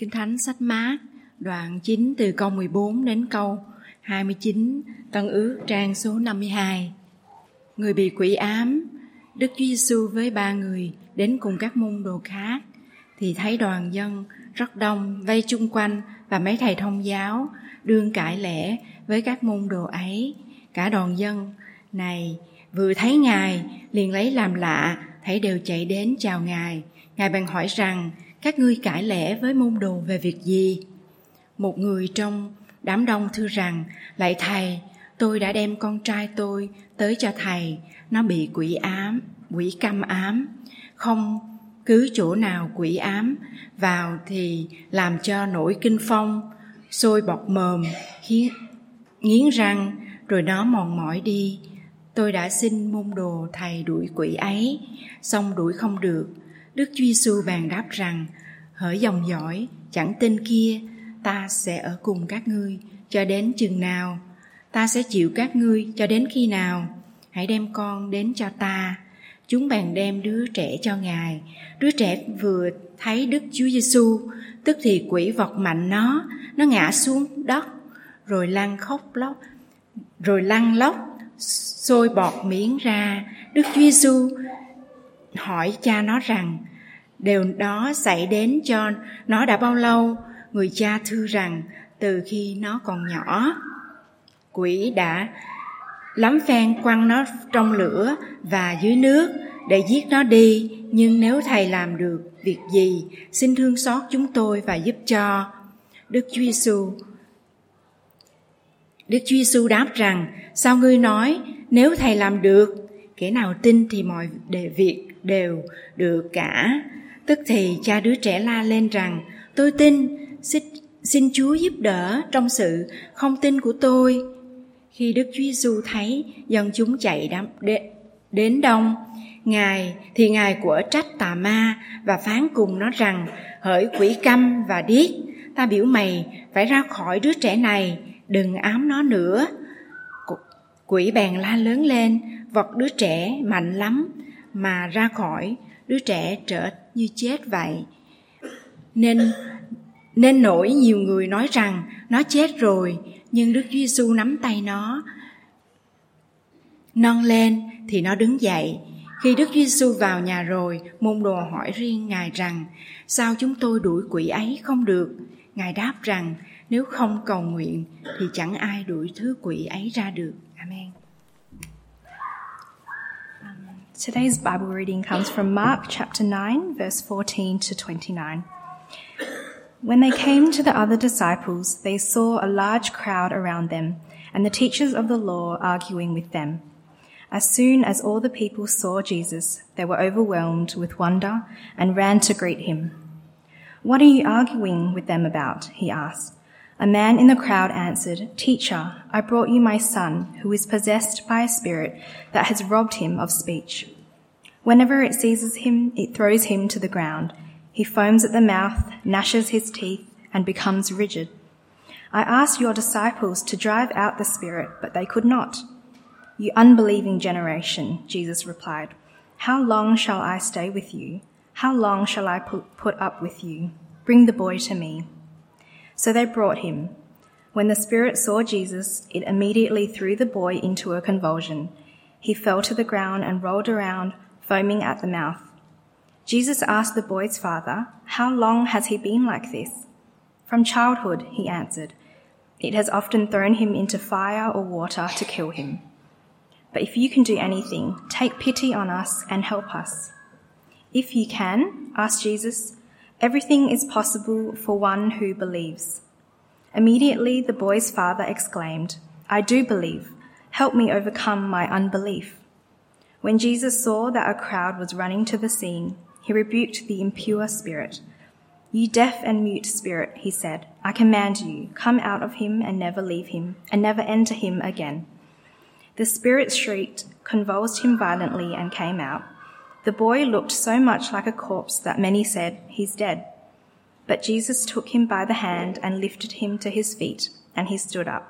Kinh Thánh sách Mác, đoạn 9 từ câu 14 đến câu 29, Tân Ước trang số 52. Người bị quỷ ám, Đức Chúa Giêsu với 3 người đến cùng các môn đồ khác, thì thấy đoàn dân rất đông vây chung quanh và mấy thầy thông giáo đương cãi lẽ với các môn đồ ấy. Cả đoàn dân này vừa thấy Ngài liền lấy làm lạ, thấy đều chạy đến chào Ngài. Ngài bèn hỏi rằng: các ngươi cãi lẽ với môn đồ về việc gì? Một người trong đám đông thưa rằng: lạy thầy, tôi đã đem con trai tôi tới cho thầy, nó bị quỷ câm ám, không cứ chỗ nào quỷ ám vào thì làm cho nổi kinh phong, sôi bọt mồm, nghiến răng, rồi nó mòn mỏi đi. Tôi đã xin môn đồ thầy đuổi quỷ ấy, song đuổi không được. Đức Chúa Giêsu bèn đáp rằng: hỡi dòng dõi chẳng tin kia, ta sẽ ở cùng các ngươi cho đến chừng nào? Ta sẽ chịu các ngươi cho đến khi nào? Hãy đem con đến cho ta. Chúng bèn đem đứa trẻ cho Ngài. Đứa trẻ vừa thấy Đức Chúa Giêsu, tức thì quỷ vọt mạnh nó ngã xuống đất, rồi lăn lóc, sôi bọt miệng ra. Đức Chúa Giêsu hỏi cha nó rằng: điều đó xảy đến cho nó đã bao lâu? Người cha thưa rằng: từ khi nó còn nhỏ. Quỷ đã lắm phen quăng nó trong lửa và dưới nước để giết nó đi. Nhưng nếu thầy làm được việc gì, xin thương xót chúng tôi và giúp cho. Đức Chúa Giêsu đáp rằng: sao ngươi nói nếu thầy làm được? Kẻ nào tin thì mọi việc đều được cả. Tức thì cha đứa trẻ la lên rằng: tôi tin, xin Chúa giúp đỡ trong sự không tin của tôi. Khi Đức Chúa Giêsu thấy dân chúng chạy đến đông, Ngài quở trách tà ma và phán cùng nó rằng: hỡi quỷ câm và điếc, ta biểu mày phải ra khỏi đứa trẻ này, đừng ám nó nữa. Quỷ bèn la lớn lên, vật đứa trẻ mạnh lắm mà ra khỏi. Đứa trẻ trở như chết vậy. Nên nổi nhiều người nói rằng nó chết rồi. Nhưng Đức Chúa Giêsu nắm tay nó, nâng lên thì nó đứng dậy. Khi Đức Chúa Giêsu vào nhà rồi, môn đồ hỏi riêng Ngài rằng: sao chúng tôi đuổi quỷ ấy không được? Ngài đáp rằng: nếu không cầu nguyện thì chẳng ai đuổi thứ quỷ ấy ra được. Amen. Today's Bible reading comes from Mark chapter 9, verse 14 to 29. When they came to the other disciples, they saw a large crowd around them and the teachers of the law arguing with them. As soon as all the people saw Jesus, they were overwhelmed with wonder and ran to greet him. What are you arguing with them about? He asked. A man in the crowd answered, Teacher, I brought you my son, who is possessed by a spirit that has robbed him of speech. Whenever it seizes him, it throws him to the ground. He foams at the mouth, gnashes his teeth, and becomes rigid. I asked your disciples to drive out the spirit, but they could not. You unbelieving generation, Jesus replied, how long shall I stay with you? How long shall I put up with you? Bring the boy to me. So they brought him. When the spirit saw Jesus, it immediately threw the boy into a convulsion. He fell to the ground and rolled around, foaming at the mouth. Jesus asked the boy's father, how long has he been like this? From childhood, he answered. It has often thrown him into fire or water to kill him. But if you can do anything, take pity on us and help us. If you can, asked Jesus, everything is possible for one who believes. Immediately the boy's father exclaimed, I do believe. Help me overcome my unbelief. When Jesus saw that a crowd was running to the scene, he rebuked the impure spirit. You deaf and mute spirit, he said, I command you, come out of him and never leave him, and never enter him again. The spirit shrieked, convulsed him violently, and came out. The boy looked so much like a corpse that many said, he's dead. But Jesus took him by the hand and lifted him to his feet, and he stood up.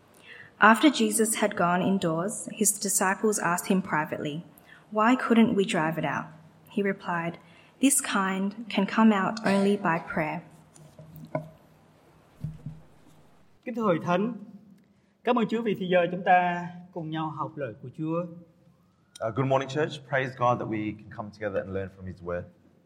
After Jesus had gone indoors, his disciples asked him privately, why couldn't we drive it out? He replied, this kind can come out only by prayer. Kính thưa Hội Thánh, cảm ơn Chúa vì thì giờ chúng ta cùng nhau học lời của Chúa. Good morning, church. Praise God that we can come together and learn from His Word.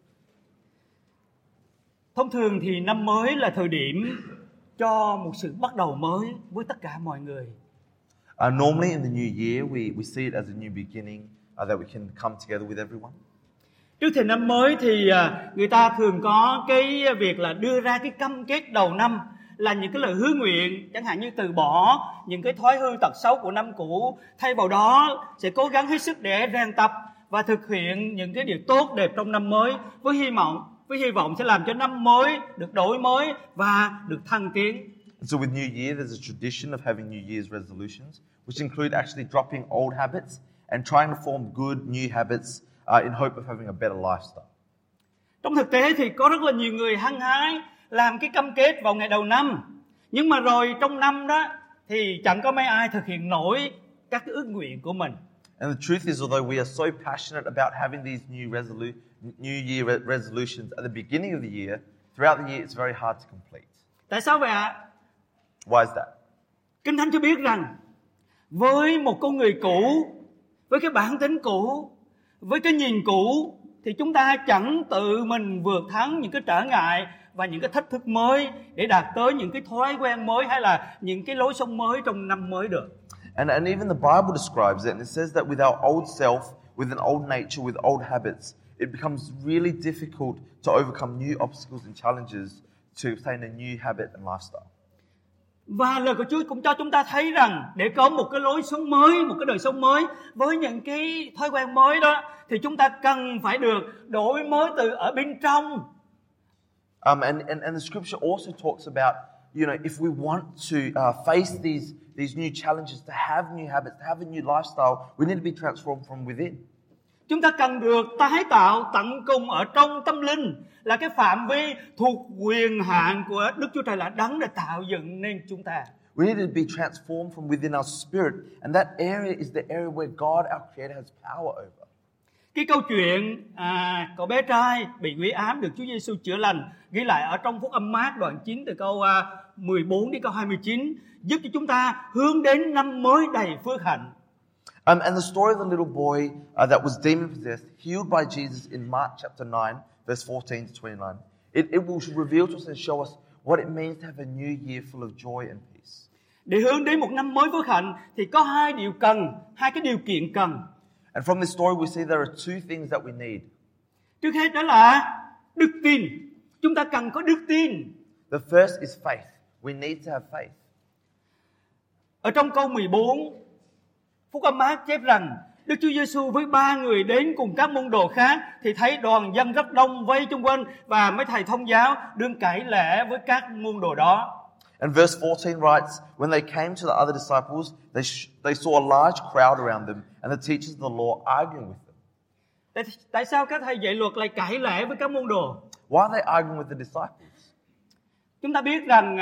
Thông thường thì năm mới là thời điểm cho một sự bắt đầu mới với tất cả mọi người. Normally in the new year, we see it as a new beginning that we can come together with everyone. Trước thềm năm mới thì người ta thường có cái việc là đưa ra cái cam kết đầu năm, là những cái lời hứa nguyện, chẳng hạn như từ bỏ những cái thói hư tật xấu của năm cũ, thay vào đó sẽ cố gắng hết sức để rèn tập và thực hiện những cái điều tốt đẹp trong năm mới, với hy vọng sẽ làm cho năm mới được đổi mới và được thăng tiến. So with New Year, there's a tradition of having New Year's resolutions, which include actually dropping old habits and trying to form good new habits in hope of having a better lifestyle. Trong thực tế thì có rất là nhiều người hăng hái làm cái cam kết vào ngày đầu năm, nhưng mà rồi trong năm đó thì chẳng có mấy ai thực hiện nổi các cái ước nguyện của mình. And the truth is, although we are so passionate about having these New Year resolutions at the beginning of the year, throughout the year it's very hard to complete. Tại sao vậy ạ? Why is that? Kinh Thánh cho biết rằng với một con người cũ, với cái bản tính cũ, với cái nhìn cũ, thì chúng ta chẳng tự mình vượt thắng những cái trở ngại và những cái thách thức mới để đạt tới những cái thói quen mới hay là những cái lối sống mới trong năm mới được. And even the Bible describes it, and it says that with our old self, with an old nature, with old habits, it becomes really difficult to overcome new obstacles and challenges to obtain a new habit and lifestyle. Và lời của Chúa cũng cho chúng ta thấy rằng để có một cái lối sống mới, một cái đời sống mới với những cái thói quen mới đó, thì chúng ta cần phải được đổi mới từ ở bên trong. And the scripture also talks about, if we want to face these new challenges, to have new habits, to have a new lifestyle, we need to be transformed from within. Chúng ta cần được tái tạo tận cùng ở trong tâm linh, là cái phạm vi thuộc quyền hạn của Đức Chúa Trời, là Đấng đã tạo dựng nên chúng ta. We need to be transformed from within our spirit, and that area is the area where God, our Creator, has power over. Cái câu chuyện cậu bé trai bị quỷ ám được Chúa Giêsu chữa lành ghi lại ở trong Phúc Âm Mác đoạn 9 từ câu 14 đến câu 29, giúp cho chúng ta hướng đến năm mới đầy phước hạnh. And the story of the little boy that was demon possessed, healed by Jesus in Mark chapter 9, verse 14 to 29. It will reveal to us and show us what it means to have a new year full of joy and peace. Để hướng đến một năm mới phước hạnh thì có hai cái điều kiện cần. And from this story we see there are two things that we need. Trước hết đó là đức tin. Chúng ta cần có đức tin. The first is faith. We need to have faith. Ở trong câu 14, Phúc Âm Mác chép rằng Đức Chúa Giêsu với 3 người đến cùng các môn đồ khác thì thấy đoàn dân rất đông vây chung quanh và mấy thầy thông giáo đương cãi lẽ với các môn đồ đó. And verse 14 writes, when they came to the other disciples, they saw a large crowd around them and the teachers of the law arguing with them. Tại sao các thầy dạy luật lại cãi lẽ với các môn đồ? Why are they arguing with the disciples? Chúng ta biết rằng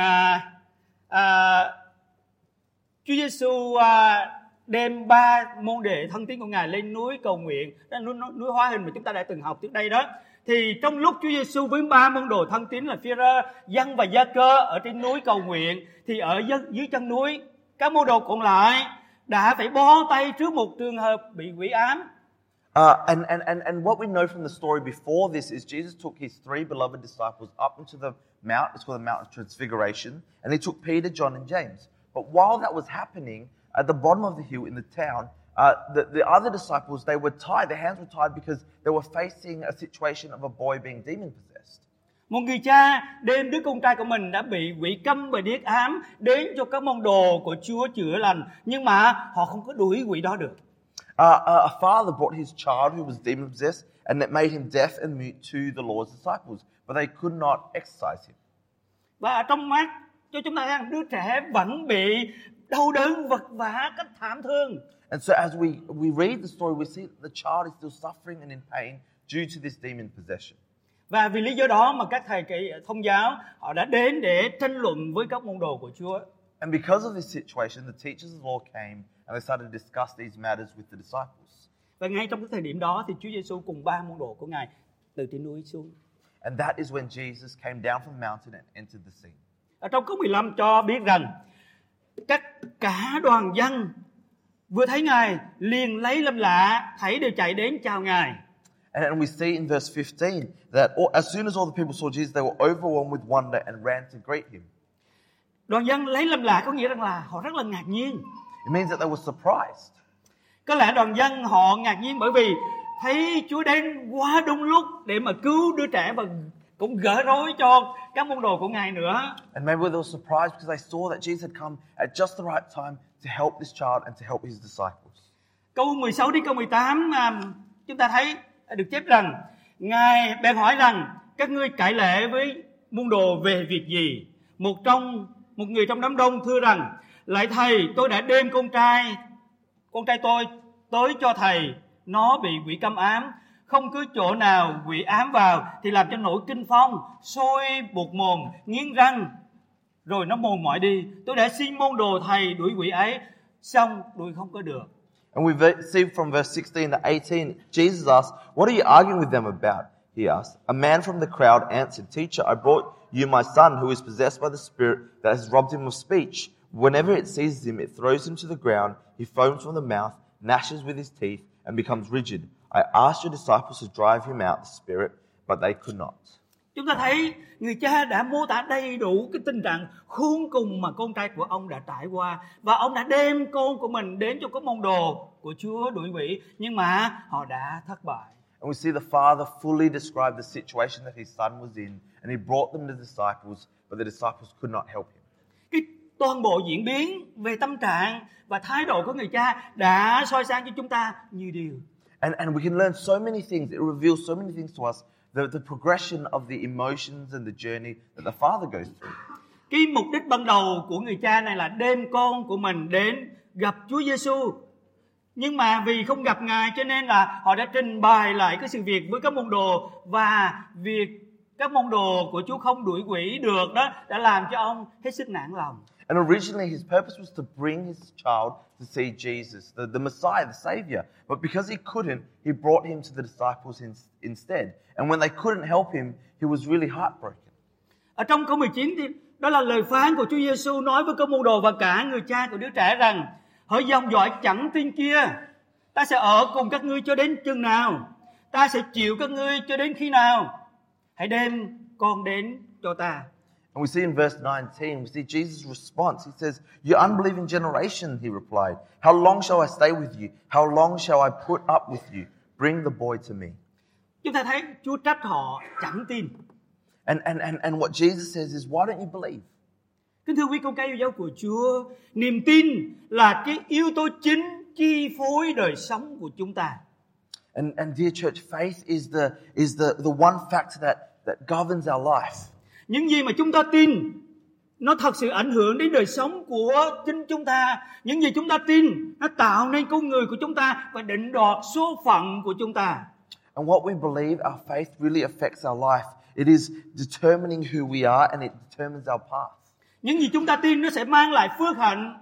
Chúa Giêsu đem 3 môn đệ thân tín của Ngài lên núi cầu nguyện, đó là núi Hóa Hình mà chúng ta đã từng học trước đây đó. Thì trong lúc Chúa Giêsu với 3 môn đồ thân tín là Phi-rơ, Giăng và Gia-cơ ở trên núi cầu nguyện, thì ở dưới chân núi các môn đồ còn lại đã phải bó tay trước một trường hợp bị quỷ ám. And what we know from the story before this is Jesus took his 3 beloved disciples up into the mount. It's called the Mount of Transfiguration, and he took Peter, John, and James. But while that was happening, at the bottom of the hill in the town, the other disciples, they were tied. Their hands were tied because they were facing a situation of a boy being demon possessed. Một người cha đem đứa con trai của mình đã bị quỷ câm và điếc ám đến cho các môn đồ của Chúa chữa lành, nhưng mà họ không có đuổi quỷ đó được. A father brought his child who was demon possessed, and it made him deaf and mute to the Lord's disciples, but they could not exorcise him. Và ở trong mắt cho chúng ta thấy đứa trẻ vẫn bị đau đớn vật vã cách thảm thương. And so as we read the story, we see that the child is still suffering and in pain due to this demon possession. Và vì lý do đó mà các thầy thông giáo họ đã đến để tranh luận với các môn đồ của Chúa. And because of this situation, the teachers of the law came and they started to discuss these matters with the disciples. Và ngay trong cái thời điểm đó thì Chúa Giêsu cùng 3 môn đồ của Ngài từ trên núi xuống. And that is when Jesus came down from the mountain and entered the scene. ở trong câu 15 cho biết rằng tất cả đoàn dân vừa thấy Ngài liền lấy làm lạ, thảy đều chạy đến chào Ngài. And we see in verse 15 that as soon as all the people saw Jesus, they were overwhelmed with wonder and ran to greet him. Đoàn dân lấy làm lạ có nghĩa rằng là họ rất là ngạc nhiên. It means that they were surprised. Có lẽ đoàn dân họ ngạc nhiên bởi vì thấy Chúa đến quá đúng lúc để mà cứu đứa trẻ và cũng gỡ rối cho các môn đồ của Ngài nữa. And maybe they were surprised because they saw that Jesus had come at just the right time to help this child and to help his disciples. Câu 16 đến câu 18 chúng ta thấy được chép rằng Ngài bèn hỏi rằng các ngươi cãi lệ với môn đồ về việc gì? Một người trong đám đông thưa rằng: Lạy thầy, tôi đã đem con trai tôi tới cho thầy, nó bị quỷ câm ám, không cứ chỗ nào quỷ ám vào thì làm cho nổi kinh phong, sôi buột mồm, nghiến răng, rồi nó mòn mỏi đi. Tôi đã xin môn đồ thầy đuổi quỷ ấy, xong đuổi không có được. And we see from verse 16 to 18, Jesus asked, "What are you arguing with them about?" He asked. A man from the crowd answered, "Teacher, I brought you my son who is possessed by the spirit that has robbed him of speech. Whenever it seizes him, it throws him to the ground. He foams from the mouth, gnashes with his teeth, and becomes rigid. I asked your disciples to drive him out, the spirit, but they could not." Chúng ta thấy người cha đã mô tả đầy đủ cái tình trạng khốn cùng mà con trai của ông đã trải qua, và ông đã đem con của mình đến cho các môn đồ của Chúa đuổi quỷ, nhưng mà họ đã thất bại. And we see the father fully describe the situation that his son was in, and he brought them to the disciples, but the disciples could not help him. Cái toàn bộ diễn biến về tâm trạng và thái độ của người cha đã soi sáng cho chúng ta nhiều điều. And we can learn so many things. It reveals so many things to us. The progression of the emotions and the journey that the father goes through. Cái mục đích ban đầu của người cha này là đem con của mình đến gặp Chúa Giêsu. Nhưng mà vì không gặp Ngài cho nên là họ đã trình bày lại cái sự việc với các môn đồ, và việc các môn đồ của Chúa không đuổi quỷ được đó đã làm cho ông hết sức nản lòng. And originally his purpose was to bring his child to see Jesus, the Messiah, the Savior. But because he couldn't, he brought him to the disciples instead. And when they couldn't help him, he was really heartbroken. Ở trong câu 19 thì đó là lời phán của Chúa Giêsu nói với các môn đồ và cả người cha của đứa trẻ rằng: Hỡi dòng dõi chẳng tin kia, ta sẽ ở cùng các ngươi cho đến chừng nào? Ta sẽ chịu các ngươi cho đến khi nào? Hãy đem con đến cho ta. And we see in verse 19, we see Jesus' response. He says, "You unbelieving generation," he replied, "how long shall I stay with you? How long shall I put up with you? Bring the boy to me." Chúng ta thấy Chúa trách họ chẳng tin. And what Jesus says is, why don't you believe? Kính thưa quý con cái yêu dấu của Chúa, niềm tin là cái yếu tố chính chi phối đời sống của chúng ta. And dear church, faith is the one factor that governs our life. Những gì mà chúng ta tin nó thật sự ảnh hưởng đến đời sống của chính chúng ta. Những gì chúng ta tin nó tạo nên con người của chúng ta và định đoạt số phận của chúng ta. And what we believe, our faith really affects our life. It is determining who we are and it determines our path. Những gì chúng ta tin nó sẽ mang lại phước hạnh,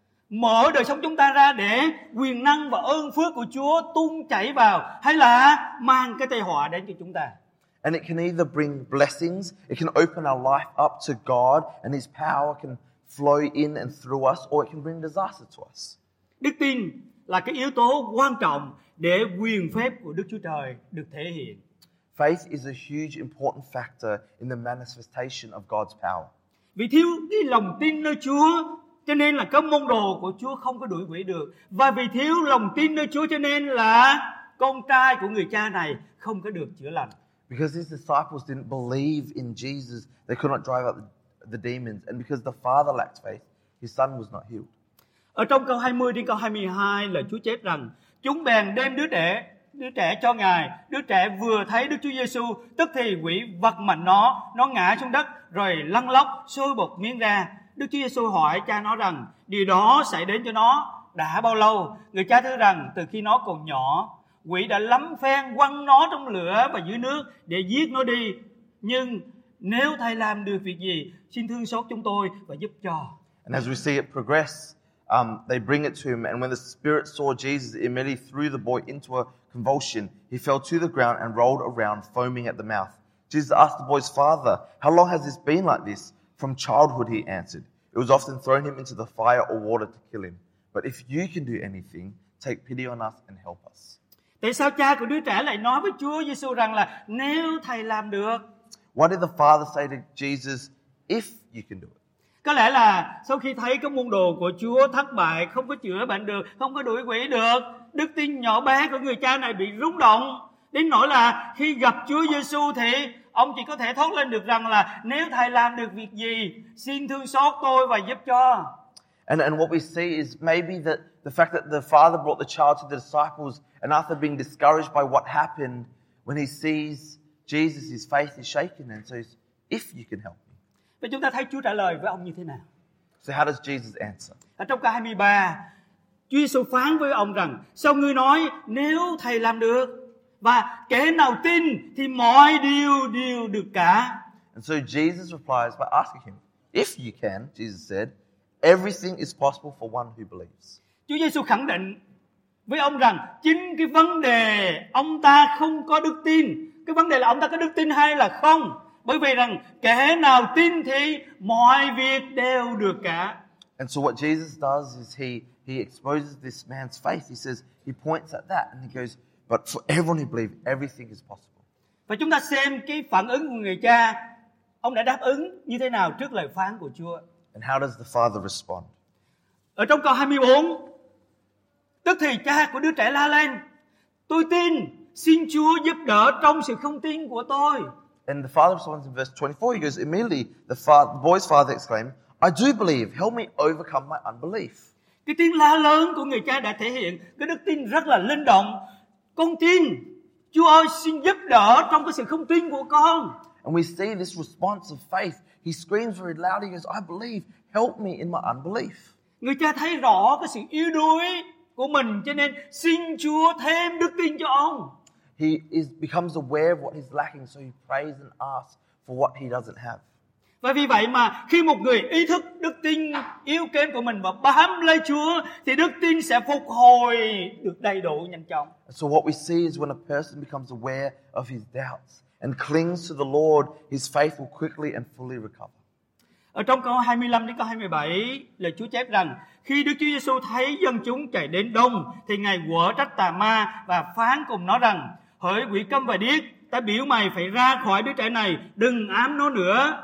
mở đời sống chúng ta ra để quyền năng và ơn phước của Chúa tuôn chảy vào, hay là mang cái tai họa đến cho chúng ta. And it can either bring blessings, it can open our life up to God and His power can flow in and through us, or it can bring disaster to us. Đức tin là cái yếu tố quan trọng để quyền phép của Đức Chúa Trời được thể hiện. Faith is a huge important factor in the manifestation of God's power. Vì thiếu cái lòng tin nơi Chúa cho nên là các môn đồ của Chúa không có đuổi quỷ được. Và vì thiếu lòng tin nơi Chúa cho nên là con trai của người cha này không có được chữa lành. Because his disciples didn't believe in Jesus, they could not drive out the demons. And because the father lacked faith, his son was not healed. Ở trong câu 20 đến câu 22 là Chúa chép rằng: Chúng bèn đem đứa trẻ cho Ngài. Đứa trẻ vừa thấy Đức Chúa Giêsu, tức thì quỷ vật mạnh nó ngã xuống đất rồi lăn lóc sôi bọt miếng ra. Đức Chúa Giêsu hỏi cha nó rằng: Điều đó xảy đến cho nó đã bao lâu? Người cha thưa rằng: Từ khi nó còn nhỏ, quỷ đã lắm phen quăng nó trong lửa và dưới nước để giết nó đi. Nhưng nếu thầy làm được việc gì, xin thương xót chúng tôi và giúp cho. And as we see it progress, they bring it to him, and when the spirit saw Jesus, it immediately threw the boy into a convulsion. He fell to the ground and rolled around, foaming at the mouth. Jesus asked the boy's father, "How long has this been like this?" From childhood, he answered. It was often thrown him into the fire or water to kill him. But if you can do anything, take pity on us and help us. Tại sao cha của đứa trẻ lại nói với Chúa Giêsu rằng là nếu thầy làm được? Why did the father say to Jesus, if you can do it? Có lẽ là sau khi thấy các môn đồ của Chúa thất bại, không có chữa bệnh được, không có đuổi quỷ được, đức tin nhỏ bé của người cha này bị rung động, đến nỗi là khi gặp Chúa Giêsu thì ông chỉ có thể thốt lên được rằng là nếu thầy làm được việc gì, xin thương xót tôi và giúp cho. And what we see is maybe that the fact that the father brought the child to the disciples, and after being discouraged by what happened, when he sees Jesus, his faith is shaken and says, if you can help me. Và chúng ta thấy Chúa trả lời với ông như thế nào? So how does Jesus answer? Ở trong câu 23, Chúa Giêsu phán với ông rằng, sao ngươi nói nếu thầy làm được? Và kẻ nào tin thì mọi điều đều được cả. And so Jesus replies by asking him, if you can, Jesus said, everything is possible for one who believes. Chúa Giêsu khẳng định với ông rằng chính cái vấn đề ông ta không có đức tin, cái vấn đề là ông ta có đức tin hay là không. Bởi vì rằng kẻ nào tin thì mọi việc đều được cả. And so what Jesus does is he exposes this man's faith. He says, he points at that and he goes, but for everyone who believes, everything is possible. Và chúng ta xem cái phản ứng của người cha, ông đã đáp ứng như thế nào trước lời phán của Chúa. And how does the father respond? Ở trong câu 24, tức thì cha của đứa trẻ la lên, tôi tin, xin Chúa giúp đỡ trong sự không tin của tôi. And the father responds in verse 24. He goes, immediately the boy's father exclaimed, I do believe, help me overcome my unbelief. Cái tiếng la lớn của người cha đã thể hiện cái đức tin rất là linh động. Con tin, Chúa ơi xin giúp đỡ trong cái sự không tin của con. And we see this response of faith. He screams very loud. He goes, I believe, help me in my unbelief. Người cha thấy rõ cái sự yếu đuối của mình, cho nên xin Chúa thêm đức tin cho ông. He becomes aware of what he's lacking, so he prays and asks for what he doesn't have. Và vì vậy mà khi một người ý thức đức tin yếu kém của mình và bám lấy Chúa thì đức tin sẽ phục hồi được đầy đủ nhanh chóng. So what we see is when a person becomes aware of his doubts and clings to the Lord, his faith will quickly and fully recover. Ở trong câu 25 đến câu 27, lời Chúa chép rằng khi Đức Chúa Giêsu thấy dân chúng chạy đến đông thì Ngài quở trách tà ma và phán cùng nó rằng: hỡi quỷ câm và điếc, ta biểu mày phải ra khỏi đứa trẻ này, đừng ám nó nữa.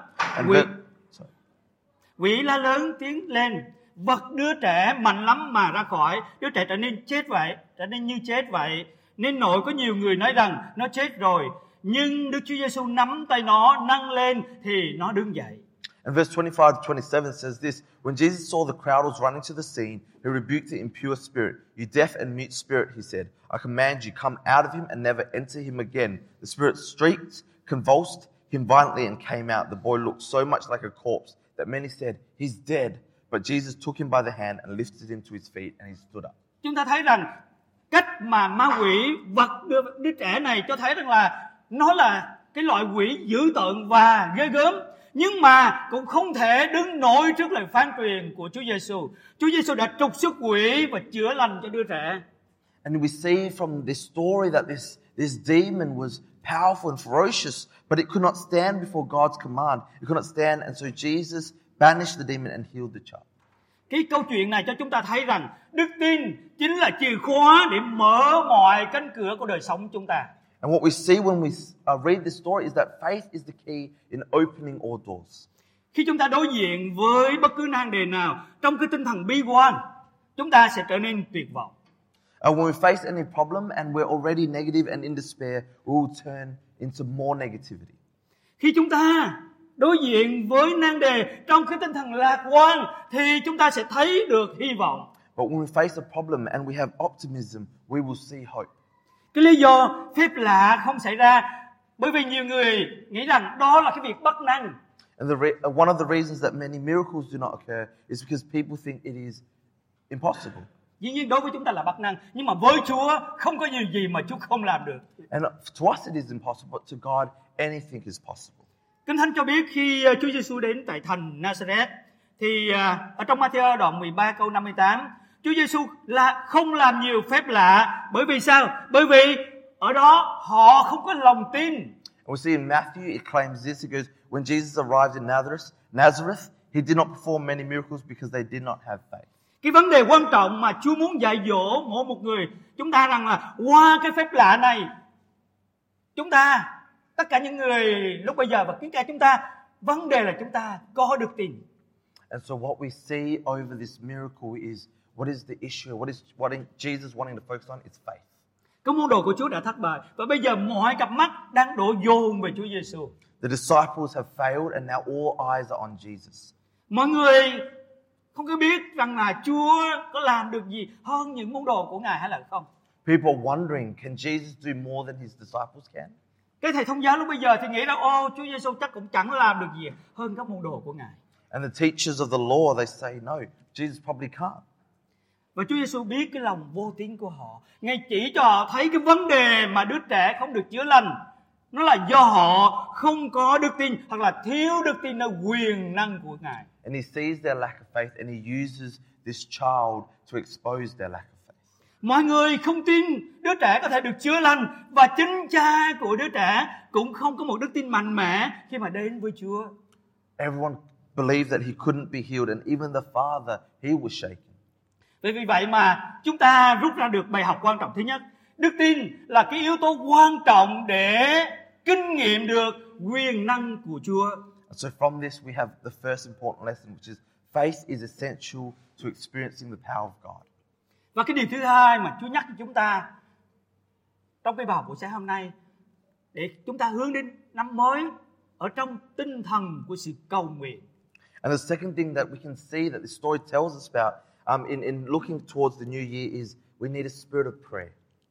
Quỷ la lớn tiếng lên, vật đứa trẻ mạnh lắm mà ra khỏi, đứa trẻ trở nên chết vậy, trở nên như chết vậy. Nên nỗi có nhiều người nói rằng nó chết rồi, nhưng Đức Chúa Giêsu nắm tay nó nâng lên thì nó đứng dậy. And verse 25 to 27 says this, when Jesus saw the crowd was running to the scene, he rebuked the impure spirit. You deaf and mute spirit, he said, I command you, come out of him and never enter him again. The spirit shrieked, convulsed him violently and came out. The boy looked so much like a corpse that many said, he's dead. But Jesus took him by the hand and lifted him to his feet and he stood up. Chúng ta thấy rằng cách mà ma quỷ vật đứa trẻ này cho thấy rằng là nó là cái loại quỷ dữ tợn và ghê gớm, nhưng mà cũng không thể đứng nổi trước lời phán truyền của Chúa Giêsu. Chúa Giêsu đã trục xuất quỷ và chữa lành cho đứa trẻ. And we see from this story that this demon was powerful and ferocious, but it could not stand before God's command. It could not stand, and so Jesus banished the demon and healed the child. Cái câu chuyện này cho chúng ta thấy rằng đức tin chính là chìa khóa để mở mọi cánh cửa của đời sống chúng ta. And what we see when we read this story is that faith is the key in opening all doors. Khi chúng ta đối diện với bất cứ nan đề nào trong cái tinh thần bi quan, chúng ta sẽ trở nên tuyệt vọng. When we face any problem and we're already negative and in despair, we will turn into more negativity. Khi chúng ta đối diện với nan đề trong cái tinh thần lạc quan thì chúng ta sẽ thấy được hy vọng. But when we face a problem and we have optimism, we will see hope. Cái lý do phép lạ không xảy ra bởi vì nhiều người nghĩ rằng đó là cái việc bất năng. And one of the reasons that many miracles do not occur is because people think it is impossible. Dĩ nhiên đối với chúng ta là bất năng, nhưng mà với Chúa không có điều gì mà Chúa không làm được. And to us it is impossible, but to God anything is possible. Kinh Thánh cho biết khi Chúa Giêsu đến tại thành Nazareth thì ở trong Ma-thi-ơ đoạn 13 câu 58, Chúa Giêsu là không làm nhiều phép lạ, bởi vì sao? Bởi vì ở đó họ không có lòng tin. And we see in Matthew, it claims this. It goes, when Jesus arrived in Nazareth, he did not perform many miracles because they did not have faith. Cái vấn đề quan trọng mà Chúa muốn dạy dỗ mỗi một người chúng ta rằng là qua cái phép lạ này, chúng ta, tất cả những người lúc bây giờ và kính cả chúng ta, vấn đề là chúng ta có được tin. And so what we see over this miracle is, what is the issue? What Jesus wanting to focus on? It's faith. Các môn đồ của Chúa đã thất bại và bây giờ mọi cặp mắt đang đổ dồn về Chúa Giêsu. The disciples have failed and now all eyes are on Jesus. Mọi người không có biết rằng là Chúa có làm được gì hơn những môn đồ của Ngài hay là không. People are wondering, can Jesus do more than his disciples can? Cái thầy thông giáo lúc bây giờ thì nghĩ rằng Chúa Giêsu chắc cũng chẳng làm được gì hơn các môn đồ của Ngài. And the teachers of the law, they say, no, Jesus probably can't. Và Chúa Giêsu biết cái lòng vô tín của họ. Ngài chỉ cho họ thấy cái vấn đề mà đứa trẻ không được chữa lành, nó là do họ không có đức tin hoặc là thiếu đức tin ở quyền năng của Ngài. And he sees their lack of faith and he uses this child to expose their lack of faith. Mọi người không tin đứa trẻ có thể được chữa lành và chính cha của đứa trẻ cũng không có một đức tin mạnh mẽ khi mà đến với Chúa. Everyone believed that he couldn't be healed and even the father, he was shaken. Vì vậy mà chúng ta rút ra được bài học quan trọng thứ nhất. Đức tin là cái yếu tố quan trọng để kinh nghiệm được quyền năng của Chúa. So from this we have the first important lesson, which is faith is essential to experiencing the power of God. Và cái điều thứ hai mà Chúa nhắc cho chúng ta trong cái bài học buổi sáng hôm nay, để chúng ta hướng đến năm mới ở trong tinh thần của sự cầu nguyện. And the second thing that we can see that the story tells us about in looking towards the new year is we need a spirit of prayer.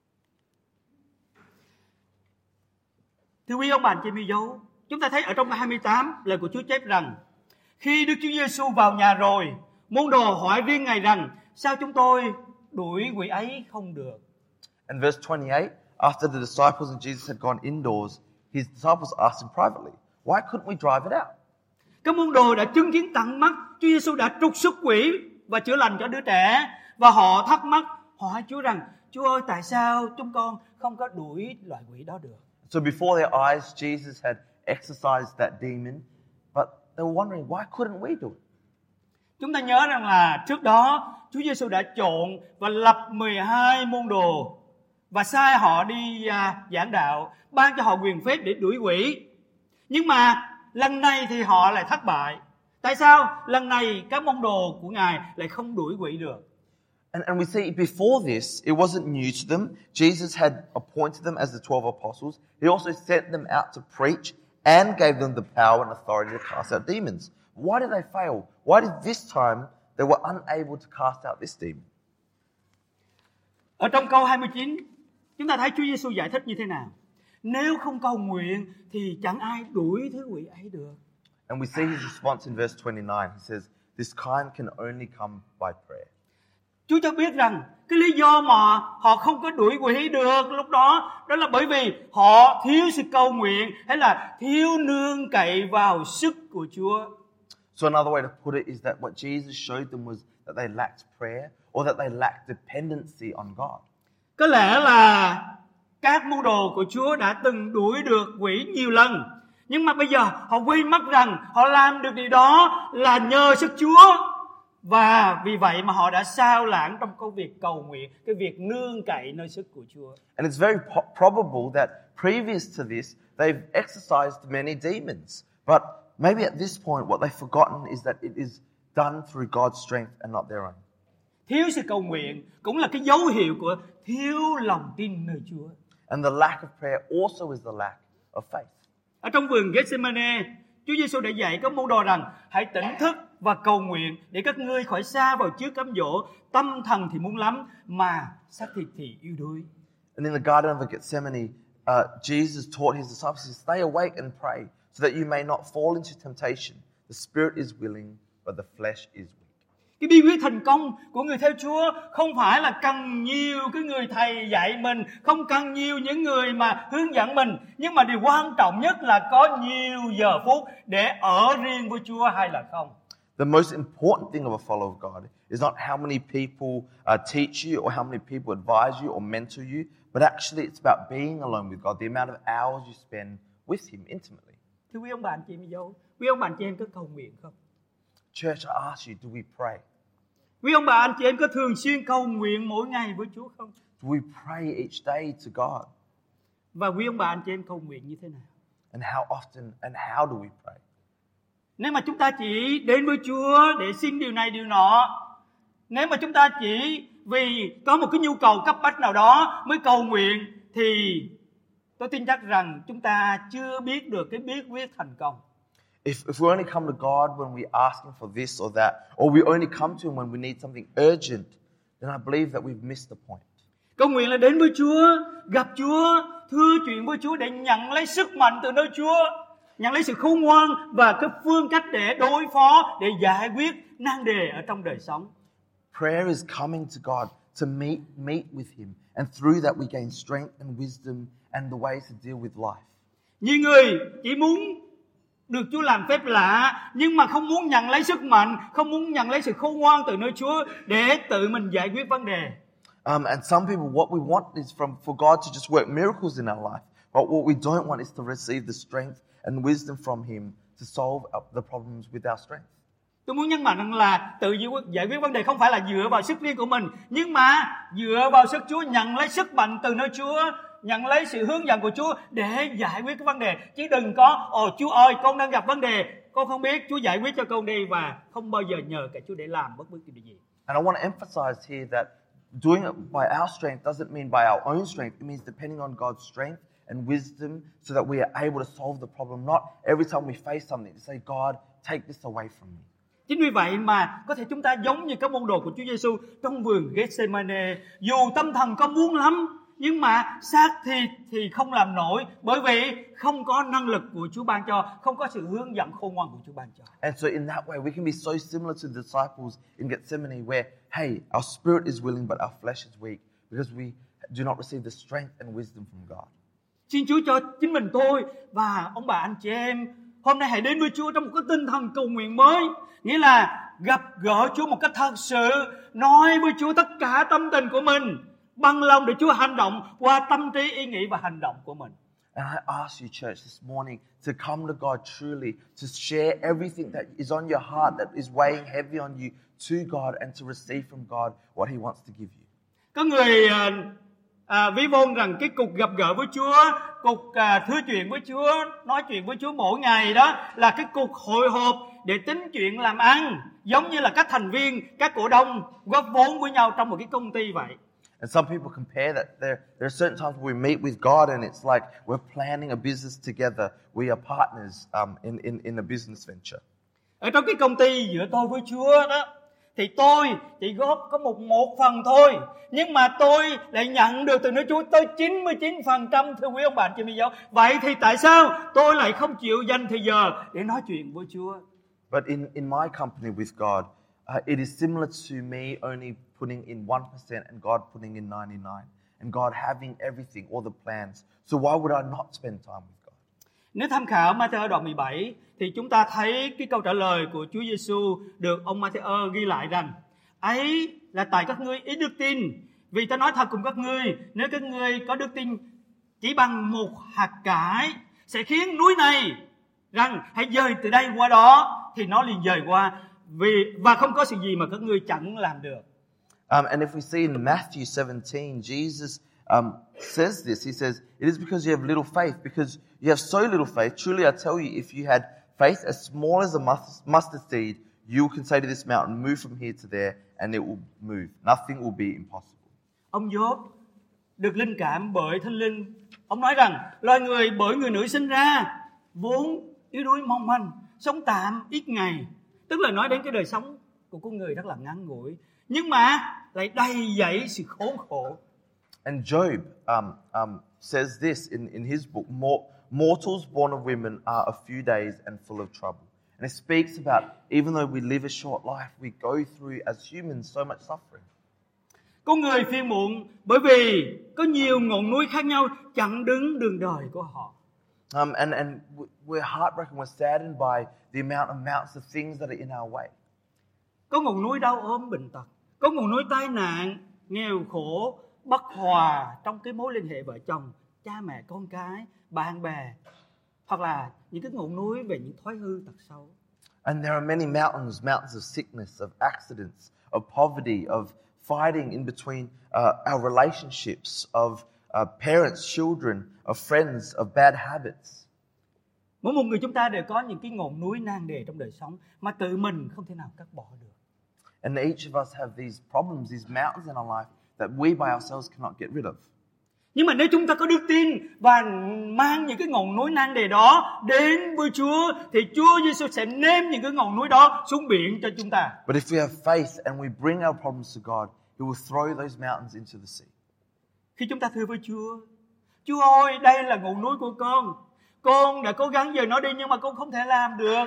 Thưa quý ông bà chị em dấu, chúng ta thấy ở trong câu 28 lời của Chúa chép rằng khi Đức Chúa Giêsu vào nhà rồi, môn đồ hỏi riêng Ngài rằng sao chúng tôi đuổi quỷ ấy không được. And verse 28, after the disciples and Jesus had gone indoors, his disciples asked him privately, why couldn't we drive it out? Các môn đồ đã chứng kiến tận mắt Chúa Giêsu đã trục xuất quỷ và chữa lành cho đứa trẻ, và họ thắc mắc hỏi Chúa rằng Chúa ơi, tại sao chúng con không có đuổi loại quỷ đó được? So before their eyes, Jesus had exorcised that demon, but they were wondering, why couldn't we do it? Chúng ta nhớ rằng là trước đó Chúa Giêsu đã chọn và lập 12 môn đồ và sai họ đi giảng đạo, ban cho họ quyền phép để đuổi quỷ. Nhưng mà lần này thì họ lại thất bại. Tại sao lần này các môn đồ của Ngài lại không đuổi quỷ được? And we see before this, it wasn't new to them. Jesus had appointed them as the 12 apostles. He also sent them out to preach and gave them the power and authority to cast out demons. Why did they fail? Why did this time they were unable to cast out this demon? Ở trong câu 29, chúng ta thấy Chúa Giêsu giải thích như thế nào? Nếu không cầu nguyện thì chẳng ai đuổi thứ quỷ ấy được. And we see his response in verse 29. He says, this kind can only come by prayer. Chúa cho biết rằng cái lý do mà họ không có đuổi quỷ được lúc đó, đó là bởi vì họ thiếu sự cầu nguyện hay là thiếu nương cậy vào sức của Chúa. So another way to put it is that what Jesus showed them was that they lacked prayer or that they lacked dependency on God. Có lẽ là các môn đồ của Chúa đã từng đuổi được quỷ nhiều lần, nhưng mà bây giờ họ quên mất rằng họ làm được điều đó là nhờ sức Chúa. Và vì vậy mà họ đã sao lãng trong công việc cầu nguyện, cái việc nương cậy nơi sức của Chúa. And it's very probable that previous to this, they've exorcised many demons. But maybe at this point, what they've forgotten is that it is done through God's strength and not their own. Thiếu sự cầu nguyện cũng là cái dấu hiệu của thiếu lòng tin nơi Chúa. And the lack of prayer also is the lack of faith. Ở trong vườn Gethsemane, Chúa Giêsu đã dạy các môn đồ rằng hãy tỉnh thức và cầu nguyện để các ngươi khỏi xa vào trước cám dỗ, tâm thần thì muốn lắm mà xác thịt thì yếu đuối. And in the Garden of Gethsemane, Jesus taught his disciples to stay awake and pray so that you may not fall into temptation. The spirit is willing, but the flesh is weak. Cái bí quyết thành công của người theo Chúa không phải là cần nhiều cái người thầy dạy mình, không cần nhiều những người mà hướng dẫn mình, nhưng mà điều quan trọng nhất là có nhiều giờ phút để ở riêng với Chúa hay là không. The most important thing of a follower of God is not how many people teach you or how many people advise you or mentor you, but actually it's about being alone with God, the amount of hours you spend with Him intimately. Thưa quý ông bà anh chị em dâu, quý ông bà anh chị em có cầu nguyện không? Church, I ask you, do we pray? Quý ông bà anh chị em có thường xuyên cầu nguyện mỗi ngày với Chúa không? Do we pray each day to God? Và quý ông bà anh chị em cầu nguyện như thế nào? And how often and how do we pray? Nếu mà chúng ta chỉ đến với Chúa để xin điều này điều nọ, nếu mà chúng ta chỉ vì có một cái nhu cầu cấp bách nào đó mới cầu nguyện, thì tôi tin chắc rằng chúng ta chưa biết được cái bí quyết thành công. If we only come to God when we ask Him for this or that, or we only come to Him when we need something urgent, then I believe that we've missed the point. Cầu nguyện là đến với Chúa, gặp Chúa, thưa chuyện với Chúa để nhận lấy sức mạnh từ nơi Chúa, nhận lấy sự khôn ngoan và cái phương cách để đối phó, để giải quyết nan đề ở trong đời sống. Prayer is coming to God to meet with Him, and through that we gain strength and wisdom and the ways to deal with life. Nhiều người chỉ muốn được Chúa làm phép lạ, nhưng mà không muốn nhận lấy sức mạnh, không muốn nhận lấy sự khôn ngoan từ nơi Chúa để tự mình giải quyết vấn đề. And some people, what we want is for God to just work miracles in our life. But what we don't want is to receive the strength and wisdom from Him to solve the problems with our strength. Tôi muốn nhấn mạnh rằng là tự giải quyết vấn đề không phải là dựa vào sức riêng của mình, nhưng mà dựa vào sức Chúa, nhận lấy sức mạnh từ nơi Chúa, nhận lấy sự hướng dẫn của Chúa để giải quyết cái vấn đề. Chứ đừng có, Chúa ơi, con đang gặp vấn đề, con không biết, Chúa giải quyết cho con đi, và không bao giờ nhờ cả Chúa để làm bất cứ điều gì. And I want to emphasize here that doing it by our strength doesn't mean by our own strength. It means depending on God's strength and wisdom so that we are able to solve the problem. Not every time we face something to say, God, take this away from me. Chính vì vậy mà có thể chúng ta giống như các môn đồ của Chúa Giêsu trong vườn Gethsemane, dù tâm thần có muốn lắm, nhưng mà xác thịt thì không làm nổi, bởi vì không có năng lực của Chúa ban cho, không có sự hướng dẫn khôn ngoan của Chúa ban cho. And so in that way, we can be so similar to the disciples in Gethsemane where, hey, our spirit is willing but our flesh is weak because we do not receive the strength and wisdom from God. Xin Chúa cho chính mình tôi và ông bà anh chị em hôm nay hãy đến với Chúa trong một cái tinh thần cầu nguyện mới, nghĩa là gặp gỡ Chúa một cách thật sự, nói với Chúa tất cả tâm tình của mình, bằng lòng để Chúa hành động qua tâm trí, ý nghĩ và hành động của mình. And I ask you, church, this morning to come to God truly, to share everything that is on your heart, that is weighing heavy on you, to God and to receive from God what He wants to give you. Có người ví von rằng cái cuộc gặp gỡ với Chúa, cuộc thưa chuyện với Chúa, nói chuyện với Chúa mỗi ngày đó là cái cuộc hội họp để tính chuyện làm ăn, giống như là các thành viên, các cổ đông góp vốn với nhau trong một cái công ty vậy. And some people compare that there are certain times where we meet with God and it's like we're planning a business together. We are partners in a business venture. Ở trong cái công ty giữa tôi với Chúa đó, thì tôi chỉ góp có một phần thôi, nhưng mà tôi lại nhận được từ nơi Chúa tới 99%, thưa quý ông bà chị em giáo. Vậy thì tại sao tôi lại không chịu dành thời giờ để nói chuyện với Chúa? But in my company with God, it is similar to me only putting in 1% and God putting in 99, and God having everything, all the plans. So why would I not spend time with God? Nếu tham khảo Matthew đoạn 17 thì chúng ta thấy cái câu trả lời của Chúa Giêsu được ông Matthew ghi lại rằng: ấy là tại các ngươi ít đức tin. Vì ta nói thật cùng các ngươi, nếu các ngươi có đức tin chỉ bằng một hạt cải, sẽ khiến núi này rằng hãy dời từ đây qua đó, thì nó liền dời qua, và không có sự gì mà các ngươi chẳng làm được. And if we see in Matthew 17, Jesus says this. He says, it is because you have little faith, because you have so little faith. Truly I tell you, if you had faith as small as a mustard seed, you can say to this mountain, move from here to there, and it will move. Nothing will be impossible. Ông Gióp được linh cảm bởi Thánh Linh. Ông nói rằng loài người bởi người nữ sinh ra vốn yếu đuối mong manh, sống tạm ít ngày. Tức là nói đến cái đời sống của con người rất là ngắn ngủi, nhưng mà lại đầy dẫy sự khốn khổ. And Job says this in his book, mortals born of women are a few days and full of trouble. And it speaks about even though we live a short life, we go through as humans so much suffering. Con người phiền muộn bởi vì có nhiều ngọn núi khác nhau chặn đứng đường đời của họ. And we're heartbroken, we're saddened by the amount of mountains of things that are in our way. Có ngọn núi đau ốm bệnh tật, có ngọn núi tai nạn, nghèo khổ, bất hòa trong cái mối liên hệ vợ chồng, cha mẹ con cái, bạn bè. hoặc là những cái ngọn núi về những thói hư tật xấu. And there are many mountains of sickness, of accidents, of poverty, of fighting in between our relationships, of parents, children, of friends, of bad habits. Mỗi một người chúng ta đều có những cái ngọn núi nan đề trong đời sống mà tự mình không thể nào cắt bỏ được. And each of us have these problems, these mountains in our life that we by ourselves cannot get rid of. Nhưng mà nếu chúng ta có đức tin và mang những cái ngọn núi nan đề đó đến với Chúa, thì Chúa Giêsu sẽ ném những cái ngọn núi đó xuống biển cho chúng ta. But if we have faith and we bring our problems to God, He will throw those mountains into the sea. Khi chúng ta thưa với Chúa, Chúa ơi, đây là ngọn núi của con đã cố gắng dời nó đi nhưng mà con không thể làm được.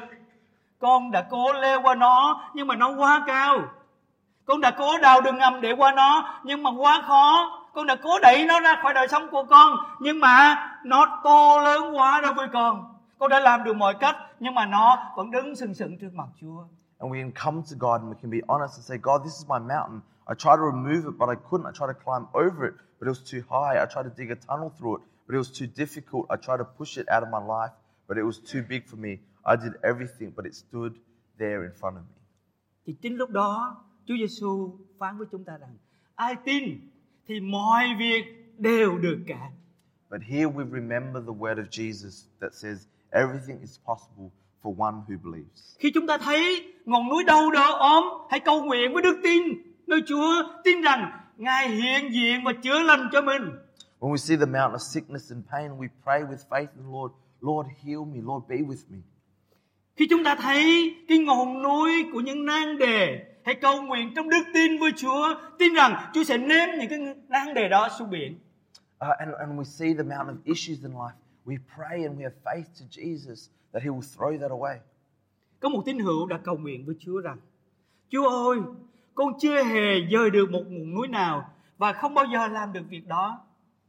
Con đã cố leo qua nó nhưng mà nó quá cao. Con đã cố đào đường ngầm để qua nó nhưng mà quá khó. Con đã cố đẩy nó ra khỏi đời sống của con nhưng mà nó to lớn quá đối với con. Con đã làm được mọi cách nhưng mà nó vẫn đứng sừng sững trước mặt Chúa. And we can come to God and we can be honest and say, God, this is my mountain. I tried to remove it, but I couldn't. I tried to climb over it, but it was too high. I tried to dig a tunnel through it, but it was too difficult. I tried to push it out of my life, but it was too big for me. I did everything, but it stood there in front of me. Thì chính lúc đó, Chúa Giêsu phán với chúng ta rằng, ai tin thì mọi việc đều được cả. But here we remember the word of Jesus that says, everything is possible for one who believes. Khi chúng ta thấy ngọn núi đau đớn ốm, hãy cầu nguyện với đức tin nơi Chúa, tin rằng Ngài hiện diện và chữa lành cho mình. When we see the mountain of sickness and pain, we pray with faith in the Lord, Lord, heal me, Lord, be with me. Khi chúng ta thấy cái ngọn núi của những nan đề, hãy cầu nguyện trong đức tin với Chúa, tin rằng Chúa sẽ ném những cái nan đề đó xuống biển. And we see the mountain of issues in life, we pray and we have faith to Jesus that He will throw that away. Có một tín hữu đã cầu nguyện với Chúa rằng, Chúa ơi, con chưa hề dời được một ngọn núi nào và không bao giờ làm được việc đó.